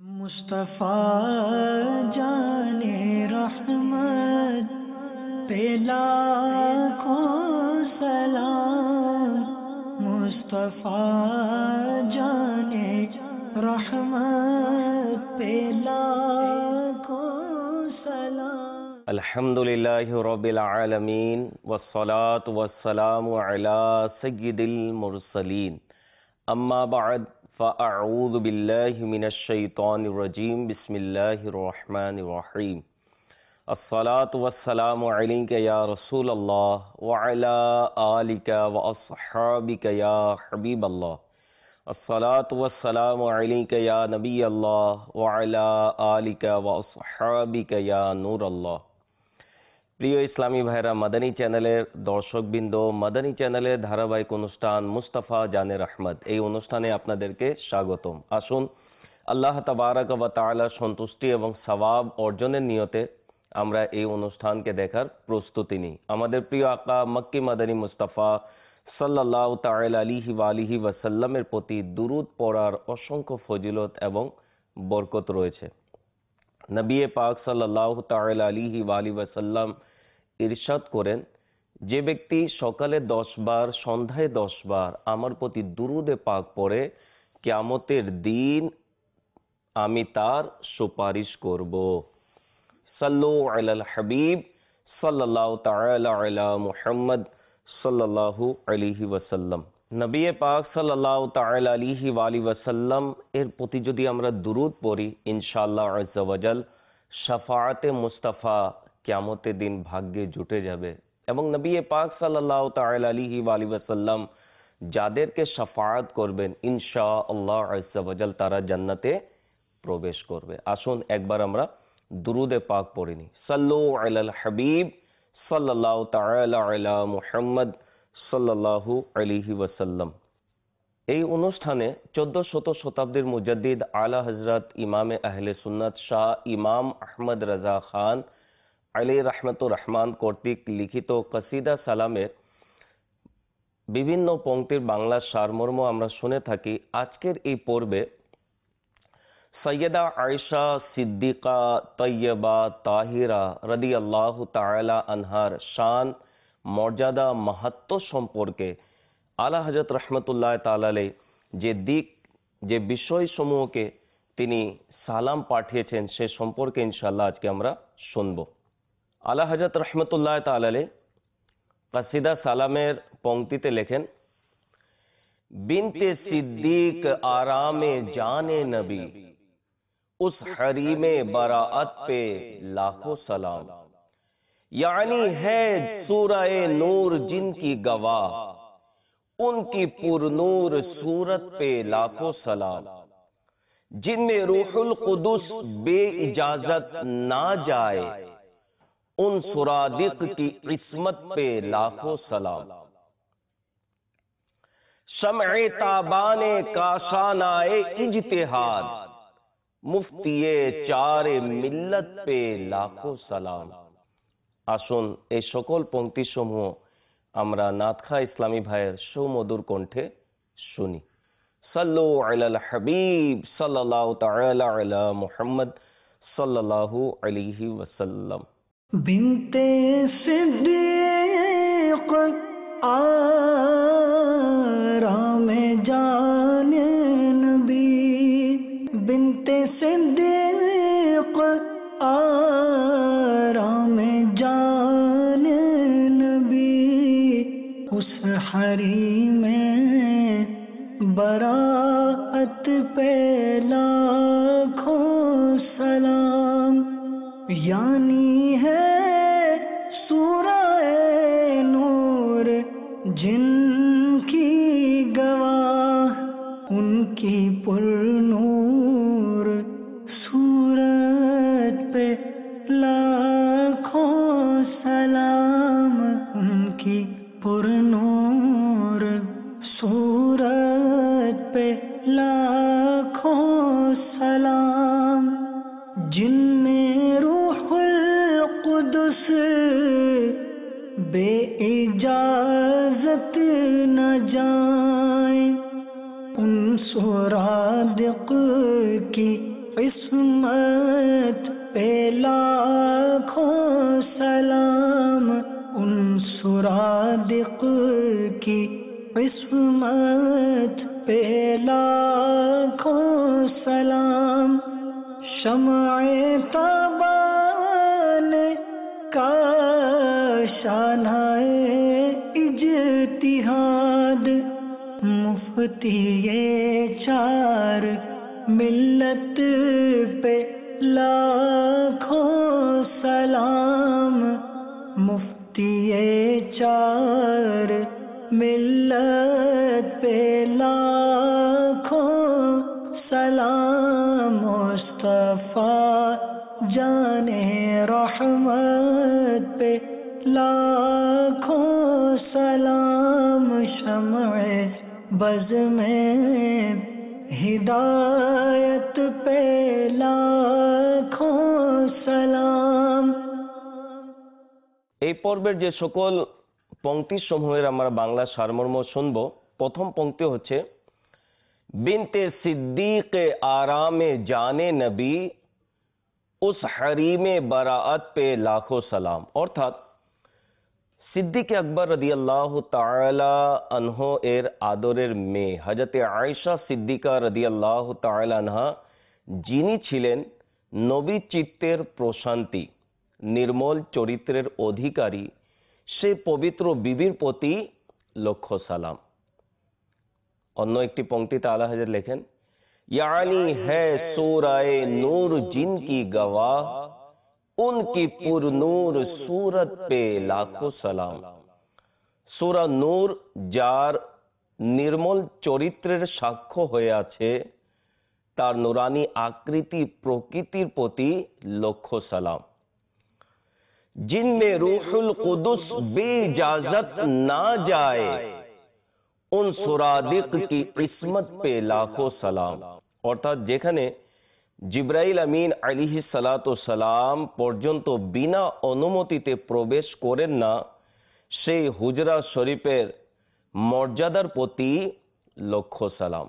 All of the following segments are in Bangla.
مصطفیٰ جان رحمت پہ لاکھوں سلام، مصطفیٰ جان رحمت پہ لاکھوں سلام۔ الحمدللہ رب العالمین والصلاة والسلام علی سید المرسلین، اما بعد فاعوذ باللہ من الشیطان الرجیم، بسم اللہ الرحمن الرحیم۔ الصلاة والسلام علیک یا رسول اللہ وعلی آلک واصحابک یا حبیب اللہ، الصلاة والسلام علیک یا نبی اللہ وعلی آلک واصحابک یا نور اللہ۔ প্রিয় ইসলামী ভাইরা, মাদানী চ্যানেলের দর্শকবৃন্দ, মাদানী চ্যানেলের ধারাবাহিক অনুষ্ঠান মুস্তাফা জানে রহমত, এই অনুষ্ঠানে আপনাদেরকে স্বাগতম। আসুন আল্লাহ তাবারাক ওয়া তাআলা সন্তুষ্টি এবং সওয়াব অর্জনের নিয়তে আমরা এই অনুষ্ঠানকে দেখার প্রস্তুতি নিই। আমাদের প্রিয় আকা মক্কি মাদানী মুস্তাফা সাল্লাল্লাহু তাআলা আলাইহি ওয়া আলিহি ওয়াসাল্লামের প্রতি দুরূদ পড়ার অসংখ্য ফজিলত এবং বরকত রয়েছে। নবী পাক সাল্লাল্লাহু তাআলা আলাইহি ওয়া আলিহি ওয়াসাল্লাম ইরশাদ করেন, যে ব্যক্তি সকালে 10 বার সন্ধ্যায় 10 বার আমার প্রতি দুরূদে পাক পড়ে, কিয়ামতের দিন আমি তার সুপারিশ করব। সাল্লু আলাল হাবিব সাল্লাল্লাহু তাআলা আলা মুহাম্মদ সাল্লাল্লাহু আলাইহি ওয়াসাল্লাম। নবী পাক সাল্লাল্লাহু তাআলা আলাইহি ওয়া আলিহি ওয়াসাল্লাম এর প্রতি যদি আমরা দুরূদ পড়ি, ইনশাআল্লাহ আযজা ওয়া জাল শাফাআতে মুস্তাফা কিয়ামতের দিন ভাগ্যে জুটে যাবে। এবং নবী পাক সাল্লাল্লাহু তাআলা আলাইহি ওয়া আলিহি ওয়াসাল্লাম যাদেরকে শাফাআত করবেন, ইনশাআল্লাহ আযজা ওয়া জাল তারা জান্নাতে প্রবেশ করবে। আসুন একবার আমরা দুরূদে পাক পড়ে নিই। সাল্লু আলাল হাবিব সাল্লাল্লাহু তাআলা আলা মুহাম্মদ সাল্লাল্লাহু আলাইহি ওয়াসাল্লাম। এই অনুষ্ঠানে 14শত শতাব্দীর মুজাদ্দিদ আলা হযরত ইমামে আহলে সুন্নাত শাহ ইমাম আহমদ রাজা খান আলাইহি রাহমাতুর রহমান কর্তৃক লিখিত কসিদা সালামের বিভিন্ন পংক্তির বাংলা সারমর্ম আমরা শুনে থাকি। আজকের এই পর্বে সৈয়দা আয়েশা সিদ্দিকা তৈয়বা তাহিরা রাদিয়াল্লাহু তাআলা আনহার শান, মর্যাদা, মাহাত্ম্য সম্পর্কে আলা হযরত রাহমাতুল্লাহ তাআলা আলাইহি যে বিষয়সমূহকে তিনি সালাম পাঠিয়েছেন সে সম্পর্কে ইনশাআল্লাহ আজকে আমরা শুনব। আলা হযরত রাহমাতুল্লাহ তাআলা আলাইহি কসিদা সালামের পংক্তিতে লেখেন, বিনতে সিদ্দিক আরামে জানে নবী, उस हरीमे बराअत पे लाखों सलाम, यानी है सूरह नूर जिनकी गवाह, उनकी पुरनूर सूरत पे लाखों सलाम, जिनमें रूहुल कुदुस बे इजाजत ना जाए, उन सुरादिक की इस्मत पे लाखों सलाम, शम्ए ताबाने काशानाए इज्तिहाद, মুফতিয়ে চারে মিল্লত পে লাখো সালাম। আসুন এই সকল পংক্তিসমূহ আমরা নাতখা ইসলামী ভাইয়ের সুমধুর কণ্ঠে শুনি। সাল্লু আলাল হাবিব সাল্লাল্লাহু তাআলা আলা মুহাম্মদ সাল্লাল্লাহু আলাইহি ওয়াসাল্লাম। বিনতে সিদ্দিক আরামে জানে নবী, बिनते सिद्दीक आराम जान नबी, उस हरीम बराअत पे लाखों सलाम, यानी है सूरह नूर जिनकी गवाह, उनकी पुरनूर सूरत पे लाखों सलाम, उनकी पुरनूर सूरत पे लाखों सलाम, जिनमें रूहुल कुदुस बे इजाजत न जाए, उन सुरादिक की शम्अ ताबाने का शानाए इज्तिहाद, मुफ्ती ये चार मिल्लत पे लाखों सलाम, मुफ्ती ये चार मिल्लत पे लाखों सलाम, मुस्तफा जाने रहमत पे लाखों सलाम, शम्अ बज़ में हिदायत पे लाखों सलाम। এই পর্বের যে সকল পংক্তি সমূহের আমরা বাংলা সারমর্ম শুনব, প্রথম পংক্তি হচ্ছে বিনতে সিদ্দিক আরামে জানে নবী উস হরিমে বারাআত পে লাখো সালাম। অর্থাৎ সিদ্দিক আকবর রাদিয়াল্লাহু তাআলা আনহু এর আদরের মেয়ে হযরতে আয়েশা সিদ্দিকা রাদিয়াল্লাহু তাআলা আনহা, যিনি ছিলেন নবী চিত্তের প্রশান্তি, নির্মল চরিত্রের অধিকারী, সে পবিত্র বিবির প্রতি লক্ষ সালাম। অন্য একটি পংক্তিতে আলা হযরত লেখেন, यानी है सूराए नूर जिनकी गवाह, उनकी पुरनूर सूरत पे लाखों सलाम। सूरा नूर যার নির্মল চরিত্রের সাক্ষ্য হয়ে আছে, তার নুরানি আকৃতি প্রকৃতির প্রতি লক্ষ সালাম। जिनमें रूहुल कुदुस बेइजाजत ना जाए, उन सुरादिक की किस्मत पे लाखों सलाम। অর্থাৎ যেখানে জিবরাইল আমিন আলাইহিস সালাতু সালাম পর্যন্ত বিনা অনুমতিতে প্রবেশ করেন না, সেই হুজরা শরীফের মর্যাদার প্রতি লক্ষ সালাম।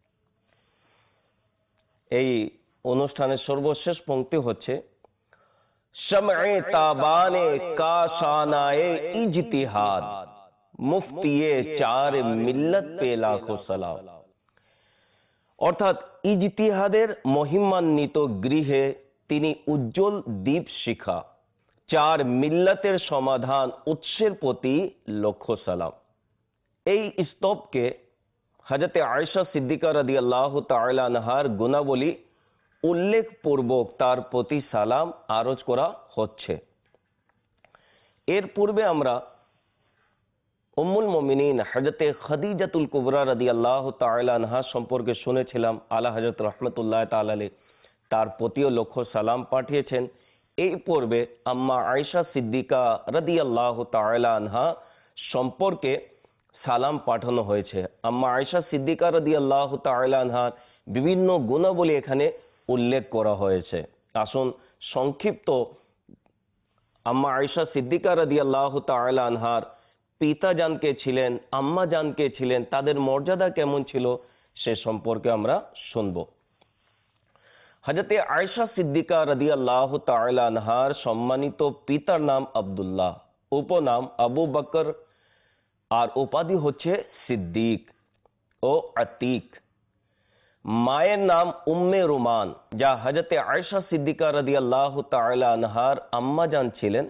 এই অনুষ্ঠানের সর্বশেষ পংক্তি হচ্ছে शम्अ ताबाने का शानाए इज्तिहाद, মুফতিয়ে চার মিল্লাত পে লাখো সালাম। অর্থাৎ ইজতিহাদের মহিমান্বিত গৃহে তিনি উজ্জ্বল দীপ শিখা, চার মিল্লাতের সমাধান উৎসের প্রতি লক্ষ সালাম। এই স্তবকে হযরতে আয়েশা সিদ্দিকা রাদিয়াল্লাহু তাআলা আনহার গুণাবলী উল্লেখপূর্বক তার প্রতি সালাম আরজ করা হচ্ছে। এর পূর্বে আমরা উম্মুল মুমিনিন হযরতে খাদিজাতুল কুবরা রাদিয়াল্লাহু তাআলা আনহা সম্পর্কে শুনেছিলাম। আলা হযরত রাহমাতুল্লাহ তাআলা আলাইহি তার প্রতিও লক্ষ সালাম পাঠিয়েছেন। এই পর্বে আম্মা আয়েশা সিদ্দিকা রাদিয়াল্লাহু তাআলা আনহা সম্পর্কে সালাম পাঠানো হয়েছে। আম্মা আয়েশা সিদ্দিকা রাদিয়াল্লাহু তাআলা আনহার বিভিন্ন গুণাবলী এখানে উল্লেখ করা হয়েছে। আসুন সংক্ষিপ্ত আম্মা আয়েশা সিদ্দিকা রাদিয়াল্লাহু তাআলা আনহার পিতা জানকে ছিলেন, আম্মা জানকে ছিলেন, তাদের মর্যাদা কেমন ছিল সে সম্পর্কে আমরা শুনব। হযরতে আয়েশা সিদ্দিকা রাদিয়াল্লাহু তাআলা আনহার সম্মানিত পিতার নাম আব্দুল্লাহ, উপনাম আবু বকর, আর উপাধি হচ্ছে সিদ্দিক ও আতিক। মায়ের নাম উম্মে রুমান, যা হযরতে আয়েশা সিদ্দিকা রাদিয়াল্লাহু তাআলা আনহার আম্মা জান ছিলেন।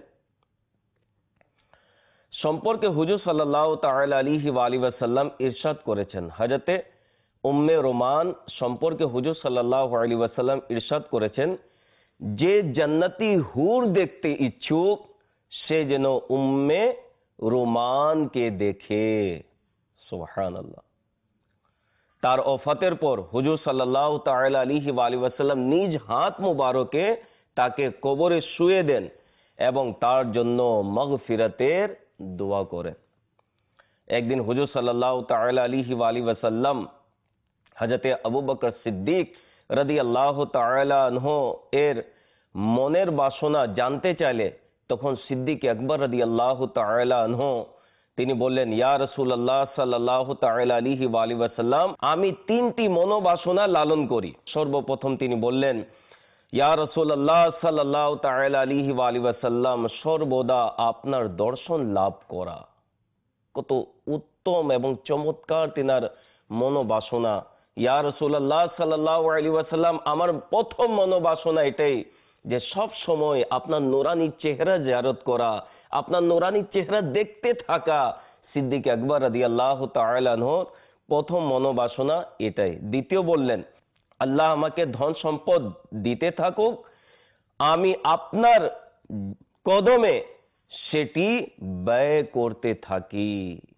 সম্পর্কে হুজুর সাল্লাল্লাহু তাআলা আলাইহি ওয়া আলিহি ওয়াসাল্লাম ইরশাদ করেছেন, হযরতে উম্মে রুমান সম্পর্কে হুজুর সাল্লাল্লাহু আলাইহি ওয়াসাল্লাম ইরশাদ করেছেন, যে জান্নাতি হুর দেখতে ইচ্ছুক সে যেন উম্মে রুমানকে দেখে। সুবহানাল্লাহ। তার ওফাতের পর হুজুর সাল্লাল্লাহু তাআলা আলাইহি ওয়া আলিহি ওয়াসাল্লাম নিজ হাত মুবারকে তাকে কবরে শুয়ে দেন এবং তার জন্য মাগফিরাতের দোয়া করেন। একদিন হুজুর সাল্লাল্লাহু তাআলা আলাইহি ওয়া আলিহি ওয়াসাল্লাম হযরতে আবু বকর সিদ্দিক রাদিয়াল্লাহু তাআলা আনহু এর মনের বাসনা জানতে চাইলে তখন সিদ্দিক আকবর রাদিয়াল্লাহু তাআলা আনহু তিনি বললেন, ইয়া রাসূলুল্লাহ সাল্লাল্লাহু তাআলা আলাইহি ওয়া আলিহি ওয়াসাল্লাম, আমি তিনটি মনোবাসনা লালন করি। সর্বপ্রথম তিনি বললেন, ইয়া রাসূলুল্লাহ সাল্লাল্লাহু তাআলা আলাইহি ওয়া আলিহি ওয়াসাল্লাম, সর্বদা আপনার দর্শন লাভ করা। কত উত্তম এবং চমৎকার তিনার মনোবাসনা, ইয়া রাসূলুল্লাহ সাল্লাল্লাহু আলাইহি ওয়াসাল্লাম, আমার প্রথম মনোবাসনা এটাই যে সব সময় আপনার নুরানি চেহারা জিয়ারত করা, আপনার নুরানি চেহারা দেখতে থাকা। সিদ্দিক আকবর রাদিয়াল্লাহু তাআলা আনহুর প্রথম মনোবাসনা এটাই। দ্বিতীয় বললেন, আল্লাহ আমাকে ধন সম্পদ দিতে থাকুক, আমি আপনার কদমে সেটি ব্যয় করতে থাকি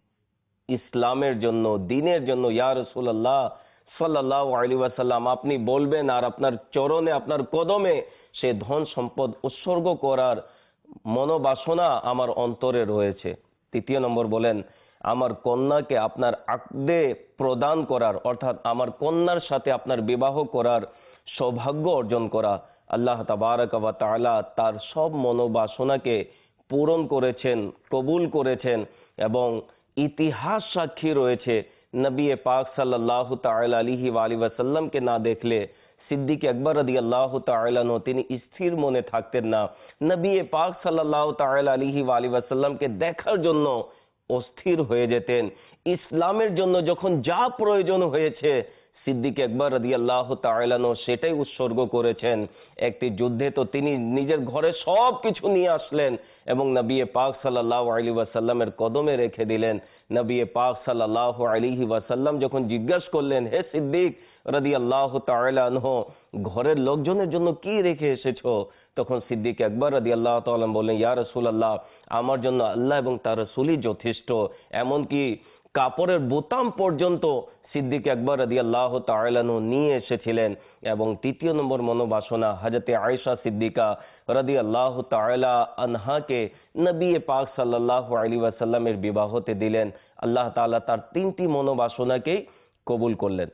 ইসলামের জন্য, দ্বীনের জন্য। ইয়া রাসূলুল্লাহ সাল্লাল্লাহু আলাইহি ওয়াসাল্লাম, আপনি বলবেন আর আপনার চরণে, আপনার কদমে সে ধন সম্পদ উৎসর্গ করার মনোবাসনা আমার অন্তরে রয়েছে। তৃতীয় নম্বর বলেন, আমার কন্যাকে আপনার আকদে প্রদান করার, অর্থাৎ আমার কন্যার সাথে আপনার বিবাহ করার সৌভাগ্য অর্জন করা। আল্লাহ তাবারাক ওয়া তাআলা তার সব মনোবাসনাকে পূরণ করেছেন, কবুল করেছেন। এবং ইতিহাস সাক্ষী রয়েছে, নবী পাক সাল্লাল্লাহু তাআলা আলাইহি ওয়াসাল্লামকে না দেখলে সিদ্দিক আকবর রাদিয়াল্লাহু তাআলা আনহু তিনি স্থির মনে থাকতেন না। নবী পাক সাল্লাল্লাহু তাআলা আলাইহি ওয়াসাল্লামকে দেখার জন্য অস্থির হয়ে যেতেন। ইসলামের জন্য যখন যা প্রয়োজন হয়েছে সিদ্দিক আকবর রাদিয়াল্লাহু তাআলা আনহু সেটাই উৎসর্গ করেছেন। একটি যুদ্ধে তো তিনি নিজের ঘরে সব কিছু নিয়ে আসলেন এবং নবী পাক সাল্লাল্লাহু আলাইহি ওয়াসাল্লামের কদমে রেখে দিলেন। নবী পাক সাল্লাল্লাহু আলাইহি ওয়াসাল্লাম যখন জিজ্ঞাসা করলেন, হে সিদ্দিক রাদিয়াল্লাহু তাআলা আনহু, ঘরের লোকজনের জন্য কি রেখে এসেছো? তখন সিদ্দিক আকবর রাদিয়াল্লাহু তাআলা বললেন, ইয়া রাসূলুল্লাহ, আমার জন্য আল্লাহ এবং তার রাসূলই যথেষ্ট। এমনকি কাপড়ের বোতাম পর্যন্ত সিদ্দিক আকবর রাদিয়াল্লাহু তাআলা আনহু নিয়ে এসেছিলেন। এবং তৃতীয় নম্বর মনোবাসনা, হযরতে আয়েশা সিদ্দিকা রাদিয়াল্লাহু তাআলা আনহাকে নবী পাক সাল্লাল্লাহু আলাইহি ওয়াসাল্লামের বিবাহতে দিলেন। আল্লাহ তাআলা তার তিনটি মনোবাসনাকেই কবুল করলেন।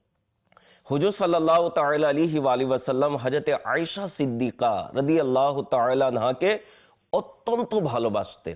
হুজুর সাল্লাল্লাহু তাআলা আলাইহি ওয়াসাল্লাম হযরতে আয়েশা সিদ্দিকা রাদিয়াল্লাহু তাআলা আনহাকে অত্যন্ত ভালোবাসতেন।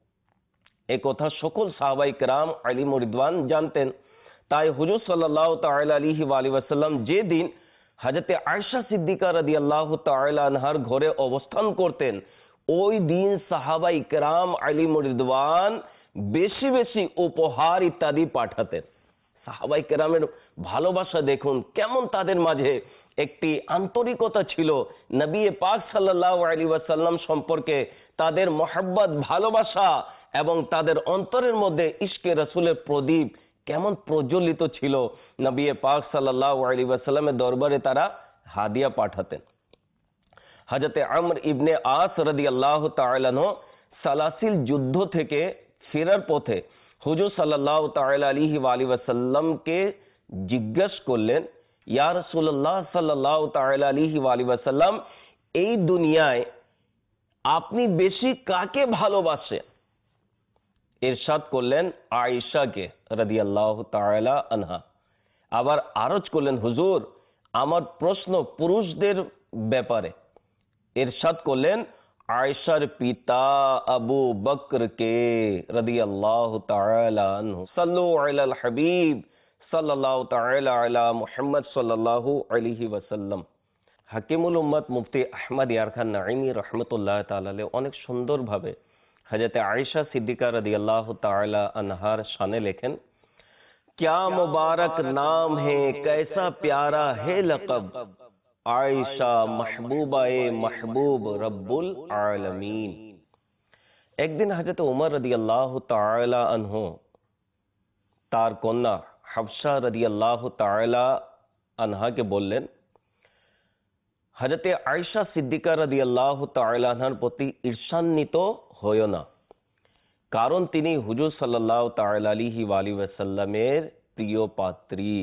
এই কথা সকল সাহাবায়ে কেরাম আলিম ও রিদওয়ান জানতেন। তাই হুজুর সাল্লাল্লাহু তাআলা আলাইহি ওয়াসাল্লাম যেদিন হযরতে আয়েশা সিদ্দিকা রাদিয়াল্লাহু তাআলা আনহার ঘরে অবস্থান করতেন, ওই দিন সাহাবায়ে কেরাম আলিম ও রিদওয়ান বেশি বেশি উপহার ইত্যাদি পাঠাতেন। সাহাবায়ে কেরামের ভালোবাসা দেখুন, কেমন তাদের মাঝে একটি আন্তরিকতা ছিল। নবী পাক সাল্লাল্লাহু আলাইহি ওয়াসাল্লাম সম্পর্কে তাদের মহব্বত, ভালোবাসা এবং তাদের অন্তরের মধ্যে ইশকে রাসূলের প্রদীপ কেমন প্রজ্বলিত ছিল। নবী পাক সাল্লাল্লাহু আলাইহি ওয়াসাল্লামের দরবারে তারা হাদিয়া পাঠাতেন। হযরতে আমর ইবনে আস রাদিয়াল্লাহু তাআলা আনহু সালাসিল যুদ্ধ থেকে ফেরার পথে হুজুর সাল্লাল্লাহু তাআলা আলাইহি ওয়াসাল্লামকে জিজ্ঞাসা করলেন, ইয়া রাসূলুল্লাহ সাল্লাল্লাহু তাআলা আলাইহি ওয়াসাল্লাম, এই দুনিয়ায় আপনি বেশি কাকে ভালোবাসেন? ইরশাদ করলেন, আয়েশাকে রাদিয়াল্লাহু তাআলা আনহা। আবার আরজ করলেন, হুজুর, আমার প্রশ্ন পুরুষদের ব্যাপারে। ইরশাদ করলেন, আয়েশার পিতা আবু বকরকে রাদিয়াল্লাহু তাআলা আনহু। সাল্লু আলাল হাবিব সাল্লাল্লাহু তাআলা আলা মুহাম্মদ সাল্লাল্লাহু আলাইহি ওয়াসাল্লাম। হাকিমুল উম্মত মুফতি আহমদ ইয়ার খান নাঈমি রাহমাতুল্লাহ তাআলা আলাইহি অনেক সুন্দরভাবে হযরত আয়েশা সিদ্দিকা রাদিয়াল্লাহু তাআলা আনহার শানে লেখেন, क्या मुबारक नाम है, कैसा प्यारा है लक़ब, आयशा महबूबाए महबूब रब्बुल आलमीन। একদিন হযরত উমর রাদিয়াল্লাহু তাআলা আনহু তার কন্যা হাফসা রাদিয়াল্লাহু তাআলা আনহাকে বললেন, হযরত আয়েশা সিদ্দিকা রাদিয়াল্লাহু তাআলা আনহার প্রতি ঈর্ষান্বিত হয়ো না, কারণ তিনি হুজুর সাল্লাল্লাহু তাআলা আলাইহি ওয়াসাল্লামের প্রিয় পাত্রী।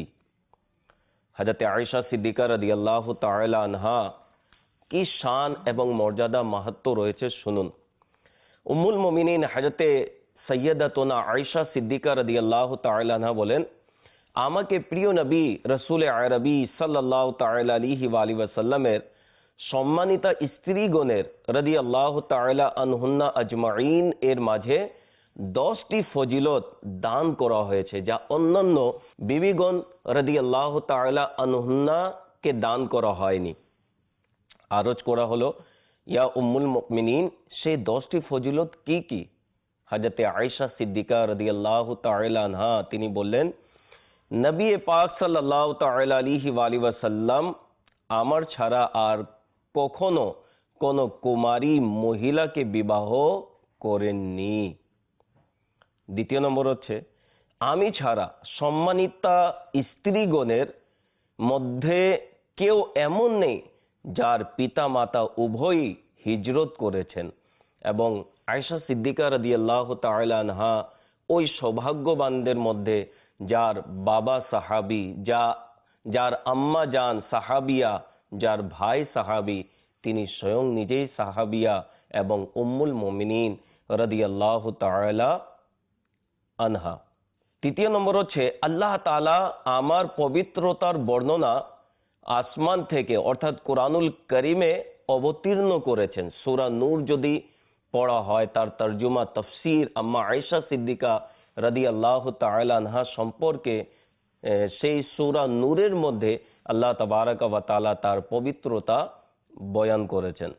হযরত আয়েশা সিদ্দিকা রাদিয়াল্লাহু তাআলা আনহা কি শান এবং মর্যাদা মাহাত্ম্য রয়েছে শুনুন। উম্মুল মুমিনিন হযরত সাইয়্যিদাতুনা আয়েশা সিদ্দিকা রাদিয়াল্লাহু তাআলা আনহা বলেন, আমাকে প্রিয় নবী রাসূল আরবি সাল্লাল্লাহু তাআলা আলাইহি ওয়াসাল্লামের সম্মানিতা স্ত্রীগণের রাদিয়াল্লাহু তাআলা আনহুন্না আজমাইন এর মাঝে 10টি ফজিলত দান করা হয়েছে, যা অন্যান্য বিবিগণ রাদিয়াল্লাহু তাআলা আনহুন্না কে দান করা হয়নি। আরজ করা হলো, ইয়া উম্মুল মুমিনিন, সেই 10টি ফজিলত কি কি? হযরত আয়েশা সিদ্দিকা রাদিয়াল্লাহু তাআলা আনহা তিনি বললেন, নবী পাক সাল্লাল্লাহু তাআলা আলাইহি ওয়াসাল্লাম আমার ছাড়া আর কখনো কোনো কুমারী মহিলাকে বিবাহ করেননি। দ্বিতীয় নম্বর হচ্ছে, আমি ছাড়া সম্মানিতা স্ত্রীগণের মধ্যে কেউ এমন নেই যার পিতা মাতা উভয়ই হিজরত করেছেন, এবং আয়েশা সিদ্দিকা রাদিয়াল্লাহু তাআলা আনহা ওই সৌভাগ্যবানদের মধ্যে যার বাবা সাহাবী, যার আম্মা জান সাহাবিয়া, যার ভাই সাহাবী, তিনি স্বয়ং নিজেই সাহাবিয়া এবং উম্মুল মুমিনিন রাদিয়াল্লাহু তাআলা আনহা। তৃতীয় নম্বর হচ্ছে, আল্লাহ তাআলা আমার পবিত্রতার বর্ণনা আসমান থেকে অর্থাৎ কোরআনুল কারীমে অবতীর্ণ করেছেন। সূরা নূর যদি পড়া হয়, তার তরজমা তাফসীর আম্মা আয়েশা সিদ্দিকা রাদিয়াল্লাহু তাআলা আনহা সম্পর্কে সেই সূরা নূরের মধ্যে আল্লাহ তাবারাকা ওয়া তাআলা তার পবিত্রতা বয়ান করেছেন।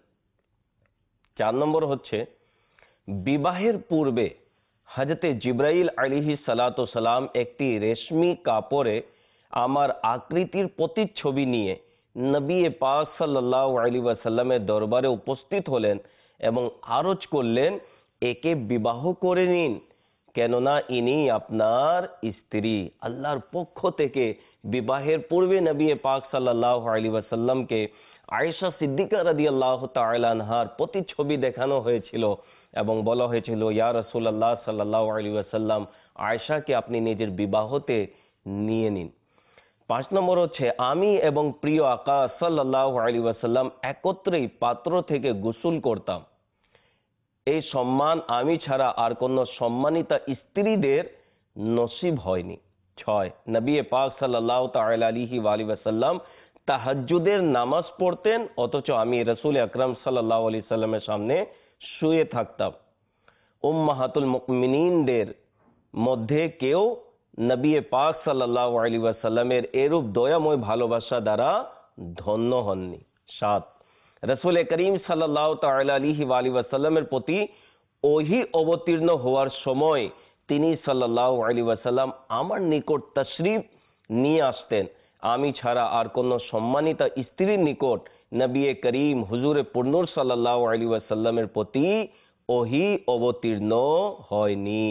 4 নম্বর হচ্ছে, বিবাহের পূর্বে হযরতে জিবরাইল আলাইহিস সালাতু সালাম একটি রেশমি কাপড়ে আমার আকৃতির প্রতিচ্ছবি নিয়ে নবী পাক সাল্লাল্লাহু আলাইহি ওয়াসাল্লামের দরবারে উপস্থিত হলেন এবং আরজ করলেন, একে বিবাহ করে নিন, কেননা ইনি আপনার স্ত্রী। আল্লাহর পক্ষ থেকে বিবাহের পূর্বে নবী পাক সাল্লাল্লাহু আলাইহি ওয়াসাল্লামকে আয়েশা সিদ্দিকা রাদিয়াল্লাহু তাআলা আনহার প্রতিচ্ছবি দেখানো হয়েছিল এবং বলা হয়েছিল, ইয়া রাসূলুল্লাহ সাল্লাল্লাহু আলাইহি ওয়াসাল্লাম, আয়েশাকে আপনি নিজের বিবাহতে নিয়ে নিন। 5 নম্বর হচ্ছে, আমি এবং প্রিয় আকা সাল্লাল্লাহু আলাইহি ওয়াসাল্লাম একত্রেই পাত্র থেকে গোসল করতাম। এই সম্মান আমি ছাড়া আর কোনো সম্মানিতা স্ত্রীদের নসিব হয়নি। 6, নবী পাক সাল্লাল্লাহু তাআলা আলাইহি ওয়াসাল্লাম তাহাজ্জুদের নামাজ পড়তেন, অথচ আমি রাসূল আকরাম সাল্লাল্লাহু আলাইহি সাল্লামের সামনে শুয়ে থাকতাম। উম্মাহাতুল মুমিনিনদের মধ্যে কেউ নবী পাক সাল্লাল্লাহু আলাইহি ওয়াসাল্লামের এরূপ দয়াময় ভালোবাসা দ্বারা ধন্য হননি। 7, রাসূল করিম সাল্লাল্লাহু তাআলা আলাইহি ওয়াসাল্লামের প্রতি ওহী অবতীর্ণ হওয়ার সময় তিনি সাল্লাল্লাহু আলাইহি ওয়াসাল্লাম আমার নিকট তাশরীফ নিয়ে আসতেন। আমি ছাড়া আর কোনো সম্মানিতা স্ত্রীর নিকট নবী করিম হুজুরে পুরনূর সাল্লাল্লাহু আলাইহি ওয়াসাল্লামের প্রতি ওহী অবতীর্ণ হয়নি।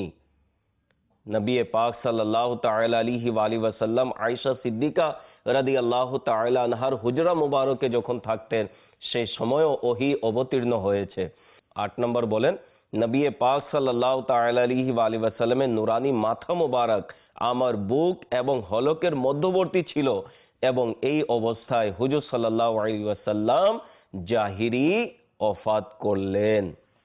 নবী পাক সাল্লাল্লাহু তাআলা আলাইহি ওয়াসাল্লাম আয়েশা সিদ্দিকা রাদিয়াল্লাহু তাআলা আনহার হুজরা মুবারকে যখন থাকতেন, সেই সময়ও ওহী অবতীর্ণ হয়েছে। 8 নম্বর বলেন, নবী পাক সাল্লাল্লাহু তাআলা আলাইহি ওয়াসাল্লামের নুরানি মাথা মুবারক আমার বুক এবং হলকের মধ্যবর্তী ছিল, এবং এই অবস্থায় হুজুর সাল্লাল্লাহু আলাইহি ওয়াসাল্লাম জাহিরি ওফাত করলেন।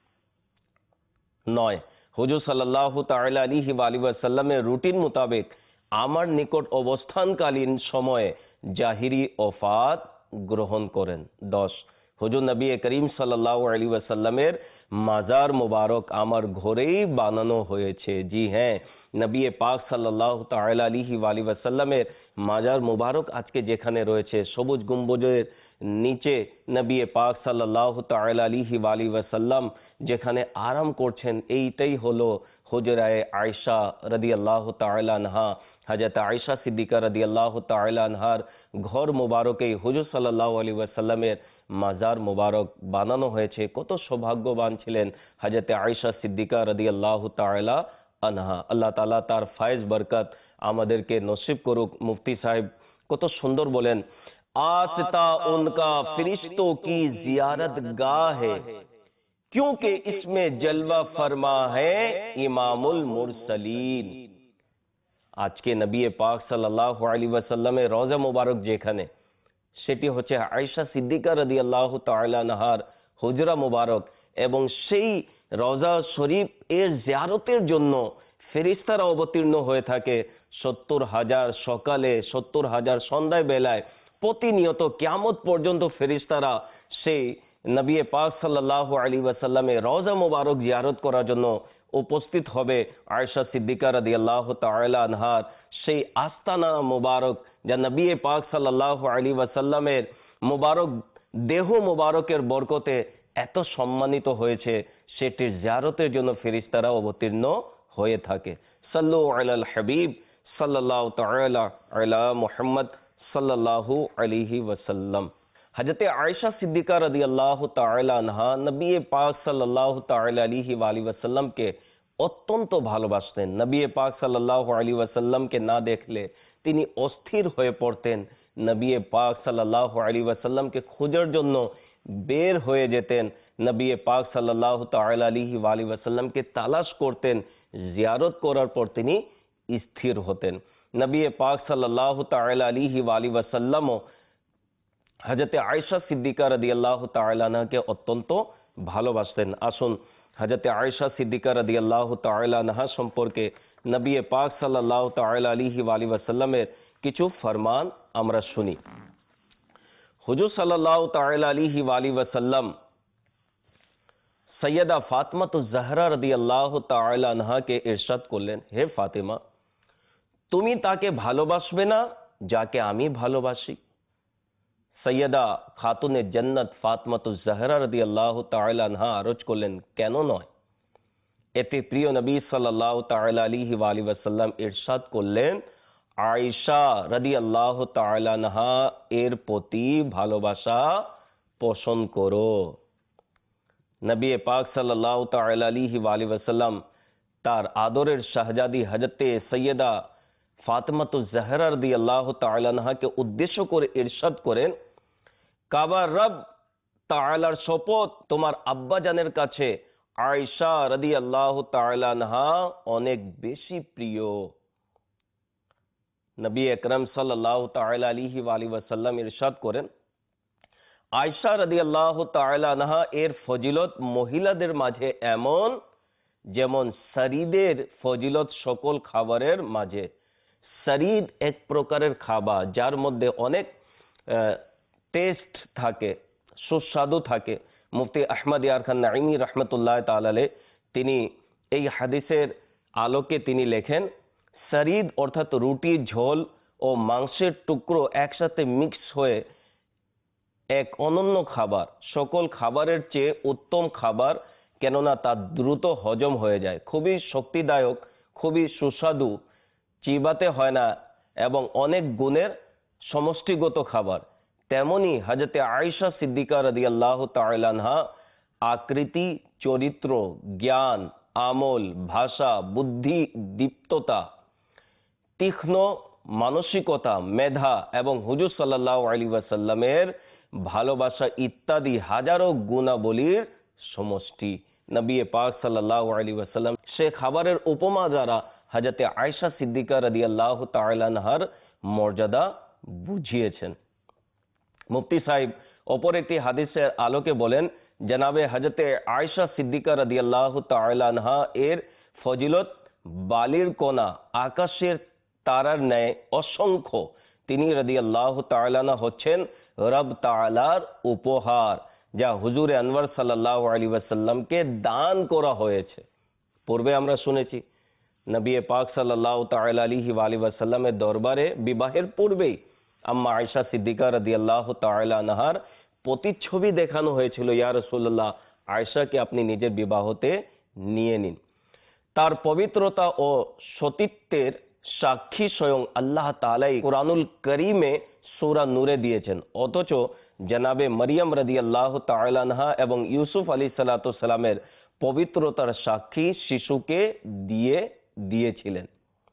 9, হুজুর সাল্লাল্লাহু তাআলা আলাইহি ওয়াসাল্লামের রুটিন মোতাবেক আমার নিকট অবস্থানকালীন সময়ে জাহিরি ওফাত গ্রহণ করেন। 10, হুজুর নবী করিম সাল্লাল্লাহু আলাইহি ওয়াসাল্লামের মাজার মুবারক আমার ঘরেই বানানো হয়েছে। জি হ্যাঁ, নবী পাক সাল্লাল্লাহু তাআলা আলাইহি ওয়াসাল্লামের মাজার মুবারক আজকে যেখানে রয়েছে, সবুজ গম্বুজের নিচে নবী পাক সাল্লাল্লাহু তাআলা আলাইহি ওয়াসাল্লাম যেখানে আরাম করছেন, এইটাই হলো হুজরায়ে আয়েশা রাদিয়াল্লাহু তাআলা আনহা। হযরত আয়েশা সিদ্দিকা রাদিয়াল্লাহু তাআলা আনহার ঘর মুবারকে হুজুর সাল্লাল্লাহু আলাইহি ওয়াসাল্লামের মাজার মুবারক বানানো হয়েছে। কত সৌভাগ্যবান ছিলেন হযরত আয়েশা সিদ্দিকা রাদিয়াল্লাহু তাআলা আনহা। আল্লাহ তাআলা তার ফায়েজ বরকত আমাদেরকে নসিব করুক। মুফতি সাহেব কত সুন্দর বলেন, आस्था उनका फरिश्तों की जियारत गाह है, क्योंकि इसमें जलवा फरमा है इमामुल मुरसलीन। আজকে নবী পাক সাল্লাল্লাহু আলাইহি ওয়াসাল্লামের রওজা মুবারক যেখানে, সেটি হচ্ছে আয়েশা সিদ্দিকা রাদিয়াল্লাহু তাআলা আনহার হুজরা মুবারক, এবং সেই রওজা শরীফ এর জিয়ারতের জন্য ফেরেশতারা অবতীর্ণ হয়ে থাকে 70,000 সকালে, 70,000 সন্ধ্যায় বেলায়। প্রতিনিয়ত কিয়ামত পর্যন্ত ফেরেশতারা সেই নবী পাক সাল্লাল্লাহু আলাইহি ওয়াসাল্লামের রওজা মুবারক জিয়ারত করার জন্য উপস্থিত হবে। আয়েশা সিদ্দিকা রাদিয়াল্লাহু তাআলা আনহার সেই আস্তানা মুবারক, যা নবী পাক সাল্লাল্লাহু আলাইহি ওয়াসাল্লামের মুবারক দেহ মুবারকের বরকতে এত সম্মানিত হয়েছে, সেটির জিয়ারতের জন্য ফেরেশতারা অবতীর্ণ হয়ে থাকে। সাল্লু আলাল হাবিব সাল্লাল্লাহু তাআলা আলা মুহাম্মদ সাল্লাল্লাহু আলাইহি ওয়াসাল্লাম। হযরত আয়েশা সিদ্দিকা রাদিয়াল্লাহু তাআলা আনহা নবী পাক সাল্লাল্লাহু তাআলা আলাইহি ওয়াসাল্লামকে অত্যন্ত ভালোবাসতেন। নবী পাক সাল্লাল্লাহু আলাইহি ওয়াসাল্লামকে না দেখলে তিনি অস্থির হয়ে পড়তেন। নবী পাক সাল্লাল্লাহু আলাইহি ওয়াসাল্লামকে খোঁজার জন্য বের হয়ে যেতেন। নবী পাক সাল্লাল্লাহু তাআলা আলাইহি ওয়াসাল্লামকে তালাশ করতেন। জিয়ারত করার পর তিনি স্থির হতেন। নবী পাক সাল্লাল্লাহু তাআলা আলাইহি ওয়াসাল্লামও হযরত আয়েশা সিদ্দিকা রাদিয়াল্লাহু তাআলা আনহাকে অত্যন্ত ভালোবাসতেন। আসুন হযরত আয়েশা সিদ্দিকা রাদিয়াল্লাহু তাআলা আনহা সম্পর্কে নবী পাক সাল্লাল্লাহু তাআলা আলাইহি ওয়াসাল্লামের কিছু ফরমান আমরা শুনি। হুজুর সাল্লাল্লাহু তাআলা আলাইহি ওয়াসাল্লাম সৈয়দা ফাতিমাতুজ জাহরা রাদিয়াল্লাহু তাআলা আনহাকে ইরশাদ করলেন, হে ফাতিমা, তুমি তাকে ভালোবাসবে না যাকে আমি ভালোবাসি? সৈয়দা খাতুনে জান্নাত ফাতিমাতুজ জাহরা রাদিয়াল্লাহু তাআলা আনহা আরজ করলেন, কেন নয়? এতে প্রিয় নবী সাল্লাল্লাহু তাআলা আলাইহি ওয়াসাল্লাম ইরশাদ করলেন, আয়েশা রাদিয়াল্লাহু তাআলা আনহা এর প্রতি ভালোবাসা পোষণ করো। নবী পাক সাল্লাল্লাহু তাআলা আলাইহি ওয়াসাল্লাম তার আদরের শাহজাদি হযরতে সৈয়দা ফাতিমাতুজ জাহরা রাদিয়াল্লাহু তাআলা আনহাকে উদ্দেশ্য করে ইরশাদ করেন, কাবার রব তাআলার শপথ, তোমার আব্বা জানের কাছে আয়েশা রাদিয়াল্লাহু তাআলা আনহা অনেক বেশি প্রিয়। নবী আকরাম সাল্লাল্লাহু তাআলা আলাইহি ওয়াসাল্লাম ইরশাদ করেন, আয়েশা রাদিয়াল্লাহু তাআলা আনহা এর ফজিলত মহিলাদের মাঝে এমন যেমন সরিদের ফজিলত সকল খাবারের মাঝে। সরিদ এক প্রকারের খাবার যার মধ্যে অনেক টেস্ট থাকে, সুস্বাদু থাকে। মুফতি আহমদ ইয়ার খান নাঈমি রাহমাতুল্লাহ তাআলা আলাইহি তিনি এই হাদিসের আলোকে তিনি লেখেন, সরিদ অর্থাৎ রুটি, ঝোল ও মাংসের টুকরো একসাথে মিক্স হয়ে এক অনন্য খাবার, সকল খাবারের চেয়ে উত্তম খাবার, কেননা তা দ্রুত হজম হয়ে যায়, খুবই শক্তিদায়ক, খুবই সুস্বাদু, চিবাতে হয় না এবং অনেক গুণের সমষ্টিগত খাবার। তেমনি হযরতে আয়েশা সিদ্দিকা রাদিয়াল্লাহু তাআলা আনহা আকৃতি, চরিত্র, জ্ঞান, আমল, ভাষা, বুদ্ধি, দীপ্ততা, তীক্ষ্ণ মানসিকতা, মেধা এবং হুজুর সাল্লাল্লাহু আলাইহি ওয়াসাল্লামের ভালোবাসা ইত্যাদি হাজারো গুণাবলীর সমষ্টি। নবী পাক সাল্লাল্লাহু আলাইহি ওয়াসাল্লাম সে খাবারের উপমা দ্বারা হযরতে আয়েশা সিদ্দিকা রাদিয়াল্লাহু তাআলা আনহার মর্যাদা বুঝিয়েছেন। মুফতি সাহেব অপর একটি হাদিসের আলোকে বলেন, জনাবে হযরতে আয়েশা সিদ্দিকা রাদিয়াল্লাহু তাআলা আনহা এর ফজিলত বালির কণা, আকাশের তারার ন্যায় অসংখ্য। তিনি রাদিয়াল্লাহু তাআলা আনহা হচ্ছেন রব তাআলার উপহার, যা হুজুরে আনওয়ার সাল্লাল্লাহু আলাইহি ওয়াসাল্লামকে দান করা হয়েছে। পূর্বে আমরা শুনেছি নবী পাক সাল্লাল্লাহু তাআলা আলাইহি ওয়াসাল্লামের দরবারে বিবাহের পূর্বেই আম্মা আয়েশা সিদ্দিকা রাদিয়াল্লাহু তাআলা আনহার প্রতিচ্ছবি দেখানো হয়েছিল, ইয়া রাসূলুল্লাহ, আয়েশাকে আপনি নিজের বিবাহতে নিয়ে নিন। তার পবিত্রতা ও সতীত্বের সাক্ষী স্বয়ং আল্লাহ তাআলাই কুরআনুল কারীমে সূরা নূরে দিয়েছেন, অথচ জনাবে মরিয়ম রাদিয়াল্লাহু তাআলা আনহা এবং ইউসুফ আলাইহিস সালাতু সালামের পবিত্রতার সাক্ষী শিশুকে দিয়েছিলেন।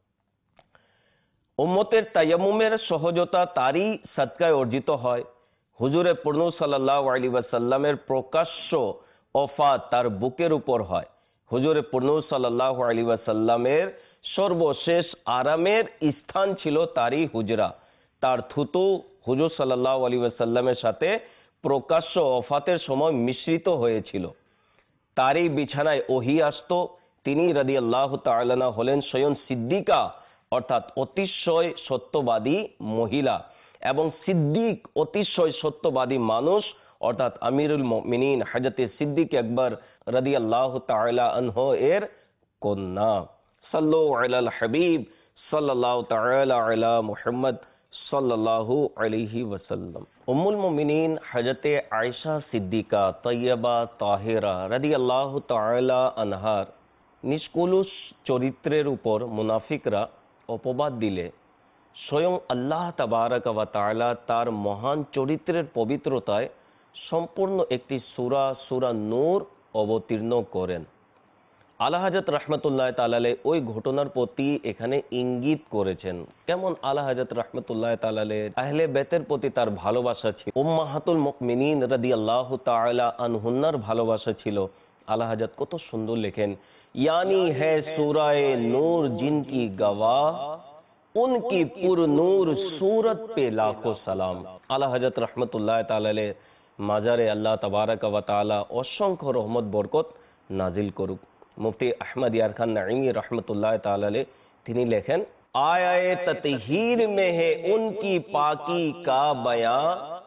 উম্মতের তায়াম্মুমের সহজতা তারই সদকায় অর্জিত হয়। হুজুরে পূর্ণ সাল্লাল্লাহু আলাইহি ওয়াসাল্লামের প্রকাশ্য ওফাত তার বুকের উপর হয়। হুজুরে পূর্ণ সাল্লাল্লাহু আলাইহি ওয়াসাল্লামের সর্বশেষ আরামের স্থান ছিল তারই হুজরা। তার থুতু হুজুর সাল্লাল্লাহু আলাইহি ওয়াসাল্লামের সাথে প্রকাশ্য ওফাতের সময় মিশ্রিত হয়েছিল। তারই বিছানায় ওহী আসতো। তিনি রাদিয়াল্লাহু তাআলা আনহা হলেন স্বয়ং সিদ্দিকা, অর্থাৎ অতিশয় সত্যবাদী মহিলা, এবং সিদ্দিক অতিশয় সত্যবাদী মানুষ, অর্থাৎ আমিরুল মুমিনিন হযরতে সিদ্দিক আকবর রাদিয়াল্লাহু তাআলা আনহু এর কন্যা। সাল্লু আলাল হাবিব সাল্লাল্লাহু তাআলা আলা মুহাম্মদ সাল্লাল্লাহু আলাইহি ওয়াসাল্লাম। উম্মুল মুমিনিন হযরতে আয়েশা সিদ্দিকা তয়্যবা তাহিরা রাদিয়াল্লাহু তাআলা আনহার নিষ্কলুষ চরিত্রের উপর মুনাফিকরা অপবাদ দিলে স্বয়ং আল্লাহ তাবারাক ওয়া তাআলা তার মহান চরিত্রের পবিত্রতায় সম্পূর্ণ একটি সূরা সূরা নূর অবতীর্ণ করেন। আলা হযরত রাহমাতুল্লাহ তাআলা আলাইহি ওই ঘটনার প্রতি এখানে ইঙ্গিত করেছেন। কেমন আলা হযরত রাহমাতুল্লাহ তাআলা আলাইহি আহলে বাইতের প্রতি তার ভালোবাসা ছিল, উম্মাহাতুল মুমিনিন রাদিয়াল্লাহু তাআলা আনহুন্নার ভালোবাসা ছিল। আলা হযরত কত সুন্দর লেখেন, यानी है सूराए नूर जिनकी गवाह उनकी पुर नूर सूरत पे लाखों सलाम। आला हजरत रहमतुल्लाह ताला अलैह মাজারে আল্লাহ তাবারাক ওয়া তাআলা অসংখ্য রহমত বরকত নাজিল করুক। মুফতি আহমদ ইয়ার খান নাঈমি রহমতুল্লাহ তাআলা আলাইহ তিনি লেখেন, आया ततहीर में है उनकी पाकी का बयां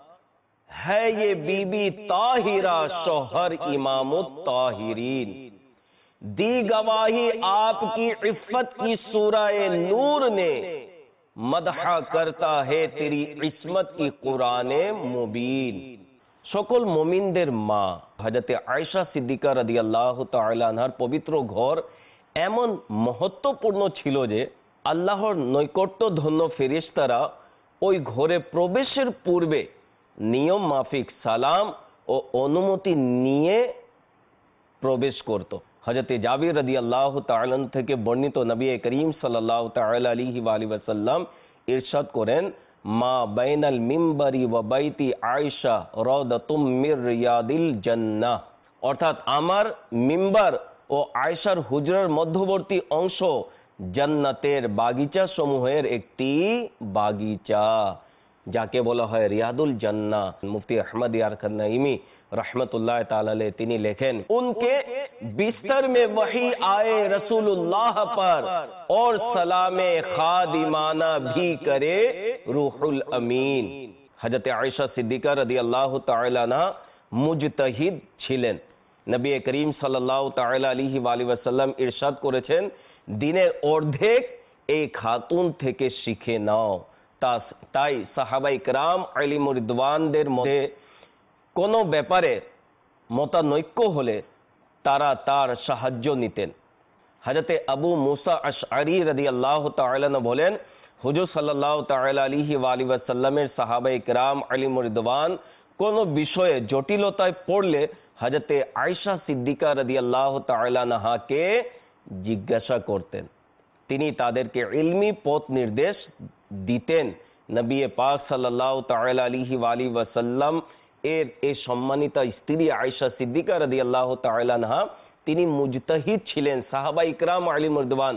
है ये बीबी ताहिरा शौहर इमामुत ताहिरीन। दी गवाही आपकी इफ़्फ़त की सूराए नूर ने मदहा करता है तेरी इस्मत की कुराने मुबीन। সকল মুমিনদের মা হযরতে আয়েশা সিদ্দিকা রাদিয়াল্লাহু তাআলা আনহার পবিত্র ঘর এমন মহত্বপূর্ণ ছিল যে আল্লাহর নৈকট্য ধন্য ফেরেশতারা ওই ঘরে প্রবেশের পূর্বে নিয়ম মাফিক সালাম ও অনুমতি নিয়ে প্রবেশ করত। হযরতে জাবির রাদিয়াল্লাহু তাআলা থেকে বর্ণিত নবী করিম সাল্লাল্লাহু তাআলা আলাইহি ওয়া আলিহি ওয়াসাল্লাম ইরশাদ করেন, মা বাইনাল মিম্বারি ওয়া বাইতি আয়েশা রাওদাতুম মির রিয়াদিল জান্নাহ, অর্থাৎ আমার মিম্বার ও আয়েশার হুজরার মধ্যবর্তী অংশ জান্নাতের বাগিচা সমূহের একটি বাগিচা, যাকে বলা হয় রিয়াদুল জান্নাহ। মুফতি আহমদ ইয়ার খান নাঈমি रहमतुल्लाह ताला अलैह तिनी लेखें, उनके बिस्तर में वही आए रसूलुल्लाह पर और सलामे खादिमाना भी करे रूहुल अमीन। हजरत आयशा सिद्दीका রাদিয়াল্লাহু তাআলা আনহা মুজতাহিদ ছিলেন। নবী করিম সাল্লাল্লাহু তাআলা আলাইহি ওয়া আলিহি ওয়াসাল্লাম ইরশাদ করেছেন, দিনের অর্ধেক এই খাতুন থেকে শিখে নাও। তাই সাহাবায়ে কেরাম আলিম রিদওয়ানদের মধ্যে কোনো ব্যাপারে মতানৈক্য হলে তারা তার সাহায্য নিতেন। হযরতে আবু মুসা আশআরী রাদিয়াল্লাহু তাআলা বলেন, হুজুর সাল্লাল্লাহু তাআলা আলাইহি ওয়া আলিহি ওয়াসাল্লামের সাহাবায়ে কেরাম আলিম রিদওয়ান কোনো বিষয়ে জটিলতায় পড়লে হযরতে আয়েশা সিদ্দিকা রাদিয়াল্লাহু তাআলা আনহাকে জিজ্ঞাসা করতেন। তিনি তাদেরকে ইলমি পথ নির্দেশ দিতেন। নবী পাক সাল্লাল্লাহু তাআলা আলাইহি ওয়া আলিহি ওয়াসাল্লাম এর এই সম্মানিতা স্ত্রী আয়েশা সিদ্দিকা রাদিয়াল্লাহু তাআলা আনহা তিনি মুজতাহিদ ছিলেন। সাহাবায়ে ইকরাম আলিম রিদওয়ান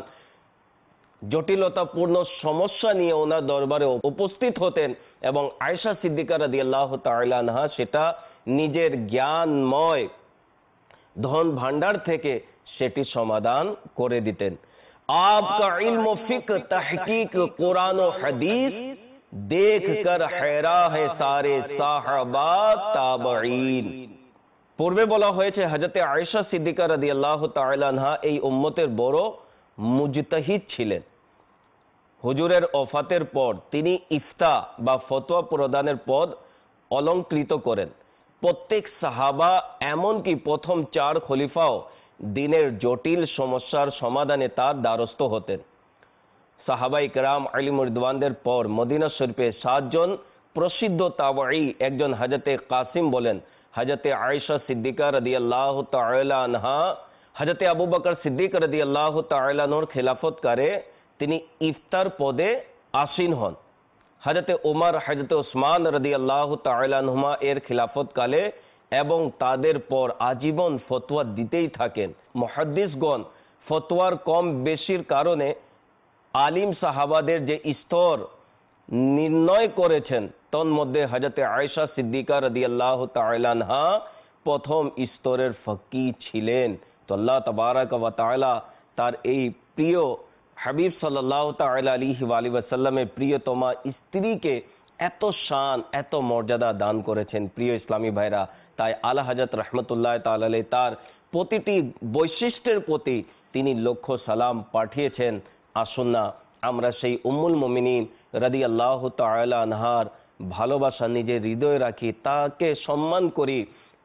জটিলতাপূর্ণ সমস্যা নিয়ে ওনার দরবারে উপস্থিত হতেন এবং আয়েশা সিদ্দিকা রাদিয়াল্লাহু তাআলা আনহা সেটা নিজের জ্ঞানময় ধন ভান্ডার থেকে সেটি সমাধান করে দিতেন। आपका इल्म फिक्र तहकीक कुरान व हदीस देख कर हैरा है सारे साहबा ताबईन। পূর্বে বলা হয়েছে হযরতে আয়েশা সিদ্দিকা রাদিয়াল্লাহু তাআলা আনহা এই উম্মতের বড় মুজতাহিদ ছিলেন। হুজুরের ওফাতের পর তিনি ইফতা বা ফতোয়া প্রদানের পদ অলংকৃত করেন। প্রত্যেক সাহাবা এমনকি প্রথম 4 খলিফাও দিনের জটিল সমস্যার সমাধানে তার দ্বারস্থ হতেন। সাহাবায়ে কেরাম আলিম রিদওয়ানদের পর মদিনা শরীফে 7 জন প্রসিদ্ধ তাবেঈ একজন হযরতে কাসিম বলেন, হযরতে আয়েশা সিদ্দিকা রাদিয়াল্লাহু তাআলা আনহা হযরতে আবু বকর সিদ্দিক রাদিয়াল্লাহু তাআলা আনহুর খিলাফতকারে তিনি ইফতার পদে আসীন হন। হযরতে ওমর হযরতে ওসমান রাদিয়াল্লাহু তাআলা আনহুমা এর খিলাফতকালে এবং তাদের পর আজীবন ফতোয়া দিতেই থাকেন। মুহাদ্দিসগণ ফতোয়ার কম বেশির কারণে আলিম সাহাবাদের যে স্তর নির্ণয় করেছেন তন্মধ্যে হযরতে আয়েশা সিদ্দিকা রাদিয়াল্লাহু তাআলা আনহা প্রথম স্তরের ফকি ছিলেন। তো আল্লাহ তাবারাক ওয়া তাআলা তার এই প্রিয় হাবিব সাল্লাল্লাহু তাআলা আলাইহি ওয়া আলিহি ওয়াসাল্লামের প্রিয়তমা স্ত্রীকে এত শান এত মর্যাদা দান করেছেন। প্রিয় ইসলামী ভাইরা, তাই আলা হযরত রাহমাতুল্লাহ তাআলা আলাইহি তার প্রতিটি বৈশিষ্ট্যের প্রতি তিনি লক্ষ সালাম পাঠিয়েছেন। আসুন না আমরা সেই উম্মুল মুমিনিন রাদিয়াল্লাহু তাআলা আনহার ভালোবাসা নিজের হৃদয়ে রাখি, তাকে সম্মান করি,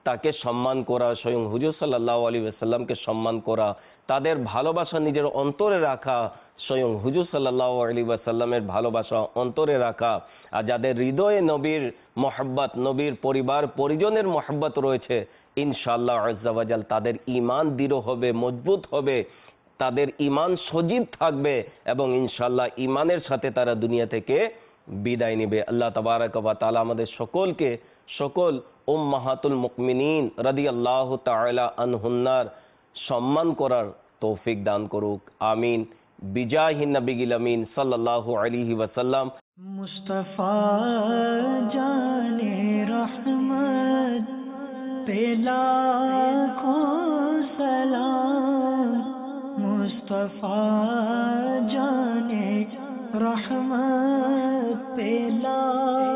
তাকে সম্মান করা, স্বয়ং হুজুর সাল্লাল্লাহু আলাইহি ওয়াসাল্লামকে সম্মান করা, তাদের ভালোবাসা নিজের অন্তরে রাখা, স্বয়ং হুজুর সাল্লাল্লাহু আলাইহি ওয়াসাল্লামের ভালোবাসা অন্তরে রাখা, আর যাদের হৃদয়ে নবীর মহব্বত, নবীর পরিবার পরিজনের মহব্বত রয়েছে, ইনশাআল্লাহ আজ্জা ওয়া জাল তাদের ঈমান দৃঢ় হবে, মজবুত হবে, তাদের ঈমান সজীব থাকবে এবং ইনশাআল্লাহ ঈমানের সাথে তারা দুনিয়া থেকে বিদায় নেবে। আল্লাহ তাবারাক ওয়া তাআলা আমাদের সকলকে সকল উম্মাহাতুল মুমিনিন রাদিয়াল্লাহু তাআলা আনহুন্নার সম্মান করার তৌফিক দান করুক, আমিন। বিজাহিন নবিয়িল আমিন সাল্লাল্লাহু আলাইহি ওয়াসাল্লাম। मुस्तफा जाने रहमत पे लाखों सलाम, मुस्तफा जाने रहमत पे लाखों